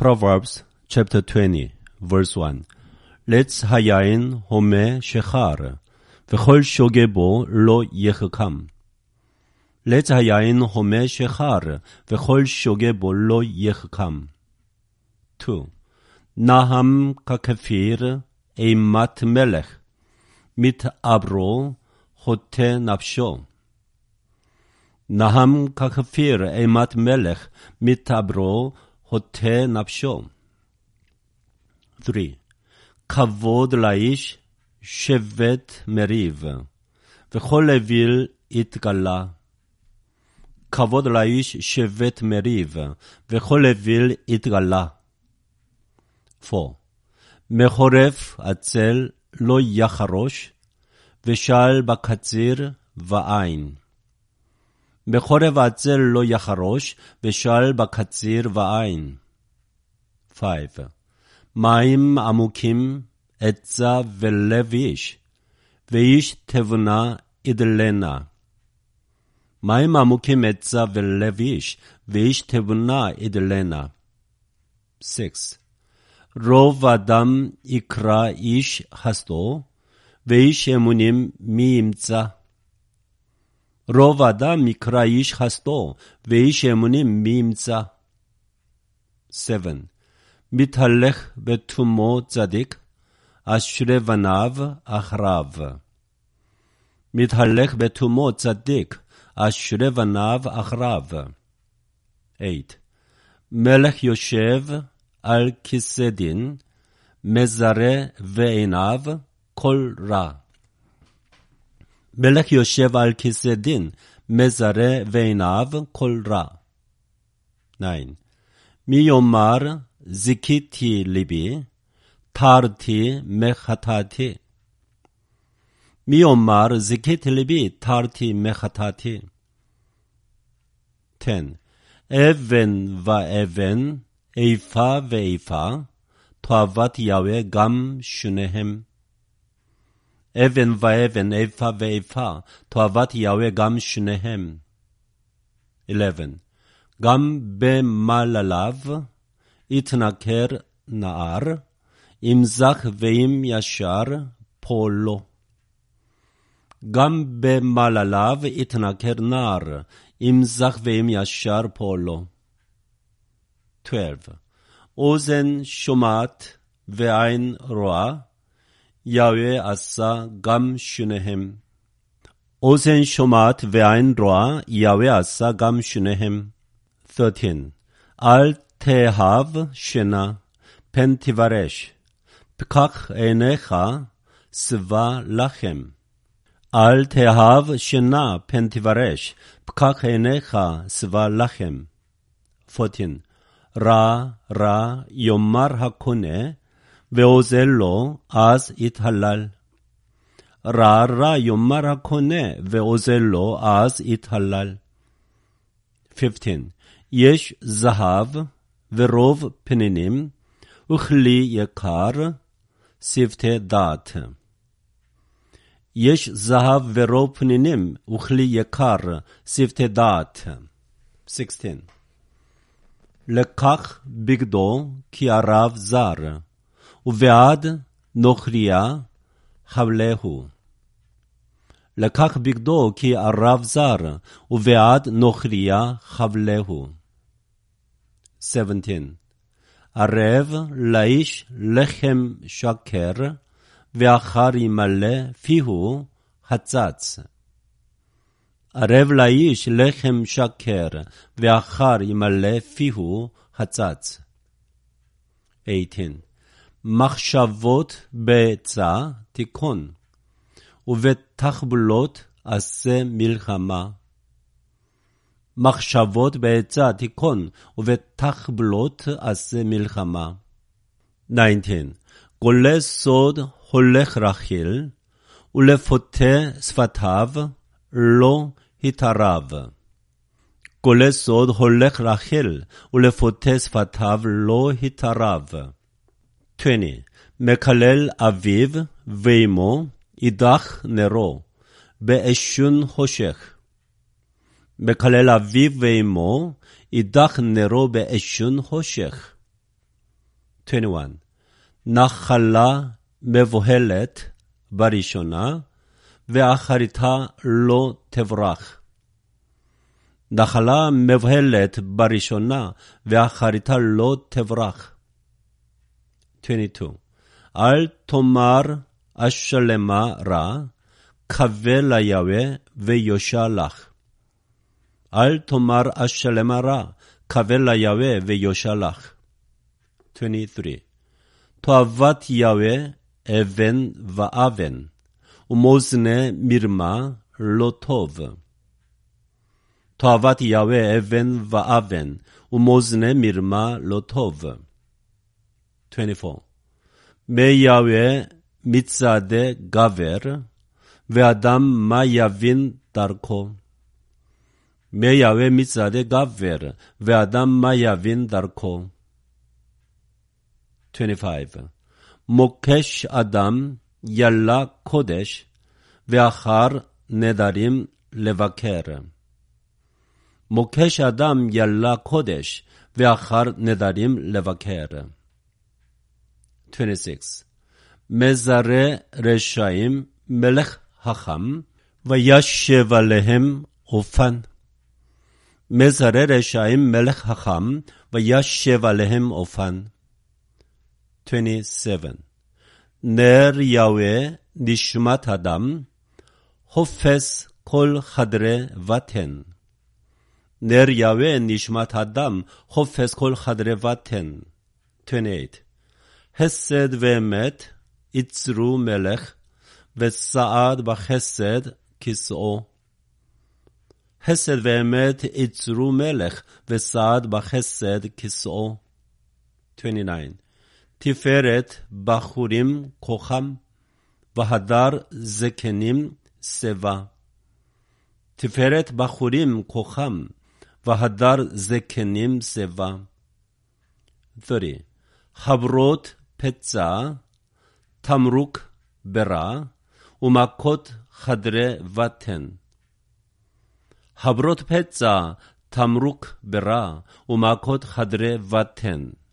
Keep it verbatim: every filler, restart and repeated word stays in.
Proverbs chapter twenty, verse one. Let's hayain home shechar, v'chol shogebo lo yechakam. Let's hayain home shechar, v'chol shogebo lo yechakam. Two. Naham kakefir eimat melech, mit abro hote nafsho. Naham kakefir eimat melech, mit abro hote nafsho. Three. Kavod laish shevet meriv, v'chol levil itgala. Kavod laish shevet meriv, v'chol levil itgala. Four. Mechoref atzel lo yacharosh, v'shal bakatzir va'ain. Mechoref atzel lo yacharosh, v'shal bakatzir va'ain. Five. Maim amukim etza velevish, veish tevuna idlena. Maim amukim etza velevish, veish tevuna idlena. Six. Rov adam ikra ish hasto, veish emunim mi imtza. Rov adam ikra ish hasto, veish emunim mi imtza. Seven. Mithalech betumo tzadik, ashre vanav achrav. Mithalech betumo tzadik, ashre vanav achrav. Eight. Melech yoshev al kisedin, mezare ve'inav kol ra. Melech yoshev al kisedin, mezare ve'inav kol ra. Nine. Mi yomar zikiti libi, tarti mechatati. Mi omar zikiti libi, tarti mechatati. Ten. Even va even, eifa veifa, toavat Yahweh gam shunehem. Even va even, eifa veifa, toavat Yahweh gam shunehem. Eleven. Gam bemalalav, itnaker naar, imzach veim yashar polo. Gam bemalalav itnaker naar, imzach veim yashar polo. Twelve. Ozen shomat ve'ain roa, Yahweh asa gam shunehem. Ozen shomat ve'ain roa, Yahweh asa gam shunehem. Thirteen. Al tehav shena pentivaresh, pkach einecha sva lachem. Al tehav shena pentivaresh, pkach einecha sva lachem. Fourteen. Ra ra yomar hakone, ve'ozel lo az ithalal. Ra ra yomar hakone, ve'ozel lo az ithalal. Fifteen. Yesh zahav verov peninim, uchli yakar sifte dat. Yesh zahav verov peninim, uchli yakar sifte dat. Sixteen. Lekach bigdo ki arav zar, uvead nochria havlehu. Lekach bigdo ki arav zar, uvead nochria havlehu. Seventeen. Arev laish lechem shaker, ve'achar yimale fihu hatzatz. Arev laish lechem shaker, ve'achar yimale fihu hatzatz. Eighteen. Machshavot be'etza tikon, uvetachbulot ase milchama. מחשבות בעצה תיקון, ובתחבלות עשה מלחמה. Nineteen. גולה סוד הולך רכיל, ולפותה שפתיו לא התערב. גולה סוד הולך רכיל, ולפותה שפתיו לא התערב. Twenty. מקלל אביו ואמו, אידך נרו, באשון חושך. מקלל אביו ואמו, אידך נרו באשון חושך. עשרים ואחת. נחלה מבוהלת בראשונה, ואחריתה לא תברח. נחלה מבוהלת בראשונה, ואחריתה לא תברח. עשרים ושתיים. אל תאמר אשלמה רע, קווה ליהוה ויושע לך. אל תאמר אשלמה רע, קווה ליהוה ויושע לך. עשרים ושלוש. תועבת יהוה אבן ואבן, ומאזני מרמה לא טוב. תועבת יהוה אבן ואבן, ומאזני מרמה לא טוב. עשרים וארבע. מיהוה מצעדי גבר, ואדם מה יבין דרכו. מיהוה מצעדי גבר, ואדם מה יבין דרכו. עשרים וחמש. מוקש אדם ילה קודש, ואחר נדרים לבקר. מוקש אדם ילה קודש, ואחר נדרים לבקר. עשרים ושש. מזרה רשעים מלך חכם, וישב עליהם אופן. מזרה רשעים מלך חכם, וישב עליהם אופן. עשרים ושבע. נר יהוה נשמת אדם, חופש כל חדרי בטן. נר יהוה נשמת אדם, חופש כל חדרי בטן. עשרים ושמונה. חסד ואמת יצרו מלך, וסעד בחסד כסאו. חסד ואמת יצרו מלך, וסעד בחסד כסאו. עשרים ותשע. תפארת בחורים כוחם, והדר זקנים סבה. תפארת בחורים כוחם, והדר זקנים סבה. שלושים. חברות פצע, תמרוק ברע, ומכות חדרי בטן. חברות פצע, תמרוק ברע, ומכות חדרי בטן.